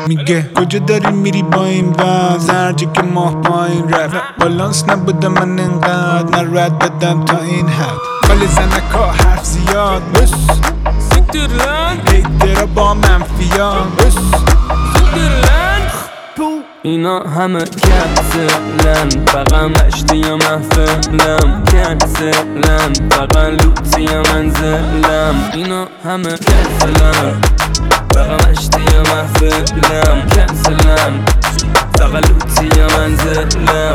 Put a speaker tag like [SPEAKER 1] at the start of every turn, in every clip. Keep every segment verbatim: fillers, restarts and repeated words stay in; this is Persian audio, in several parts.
[SPEAKER 1] میگه کجا داری میری با این وضع هرجا که ماه پایین رفت بالانس نبوده من انقدر نه رد بدم تا این حد ولی زنکا حرف زیاد بس
[SPEAKER 2] سیکتر لن
[SPEAKER 1] هیترا با منفیان بس
[SPEAKER 2] سیکتر لن اینا همه کنسلن فقط مشتی یا محفلم کنسلن فقط لوتی یا منزلم اینا همه کنسلن فقط مشتی یا محفلم کنسلن فقط لوتی یا منزلم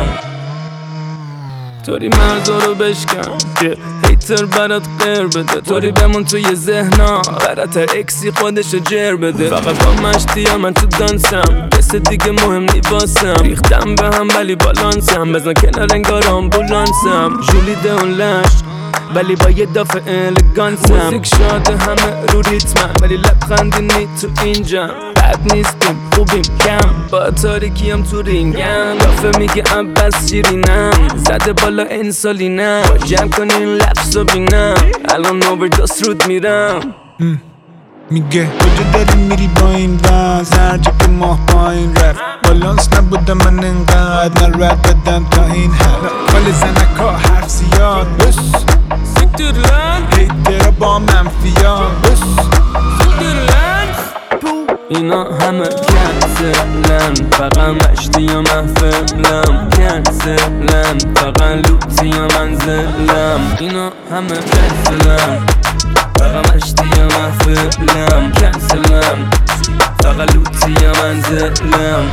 [SPEAKER 2] طوری مرزا رو بشکن که هیتر برات غیر بده طوری بمون توی ذهنا برات هر اکسی خودشو جر بده فقط با مشتی یا من تو دانسم کس دیگه مهم نی واسم ریختم به هم ولی بالانسم بزن کنار انگار آمبولانسم جولیده اون لش ولی با یه دافع الگانسم موزیک شاده همه رو ریتمن ولی لبخندی نی تو اینجا بد نیستیم خوبیم کم با تاریکیم تو رینگم دافع میگه عباس شیرینم زده بالا انسولینم جمع کنین لبس و بینم الان اووردوس رود میرم
[SPEAKER 1] میگه کجا داری میری با این وضع هرجا که ماه پایین رفت بالانس نبوده من انقدر نه رد بدم تا این حد ولی زنکا حرف زیاد بس
[SPEAKER 2] سیکتر لن
[SPEAKER 1] هیترا با منفیان بس
[SPEAKER 2] سیکتر لن اینا همه کنسلن فقط مشتی یا محفلم کنسلن فقط لوتی یا منزلم اینا همه کنسلن فقط مشتی یا محفلم کنسلم فقط لوتی یا منزلم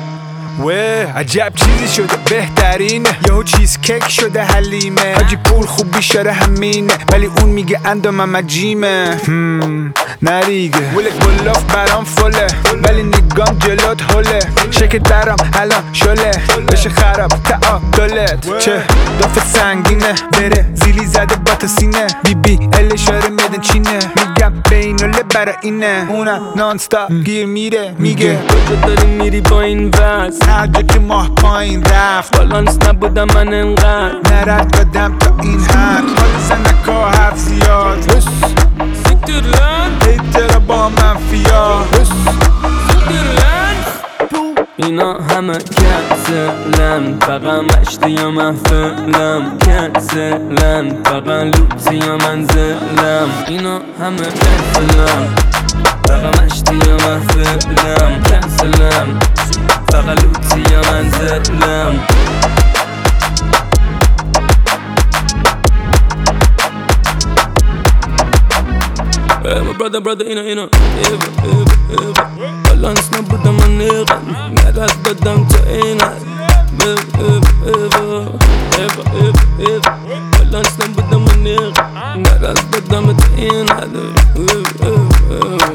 [SPEAKER 1] وه عجب چیزی شده بهترینه یهو چیز کیک شده حلیمه حاجی پول خوب بیشاره همینه ولی اون میگه اندام هم عجیمه هم نریگه ولک بلاف برام فله ولی نگام جلوت هله شکل درام الان شله بشه خراب تعادلت چه دافه سنگینه بره زیلی زده با تا سینه بی بی ال اشاره میدن چینه میگم بینوله برا اینه اونم نانستا گیر میره میگه
[SPEAKER 2] کجا داری میری با این وز
[SPEAKER 1] هرجا که ماه پایین رفت
[SPEAKER 2] بالانس نبودم من انقدر
[SPEAKER 1] نرد بدم تا این حد حال زنکا حرف زیاد بس
[SPEAKER 2] سیکتر لن
[SPEAKER 1] هیترا با منفیا بس
[SPEAKER 2] سیکتر لن اینا همه کنسلن فقط مشتی یا محفلم کنسلن فقط لوتی یا منزلم اینا همه کنسلن فقط مشتی یا محفلم کنسلن فقط لوتی یا منزلم Hey, my brother, brother, اینا اینا ایوا ایوا ایوا بالانس نبودم من نیقم نرد بدم تا این حد ایوا ایوا ایوا ایوا ایوا بالانس نبودم من نیقم نرد بدم تا این حد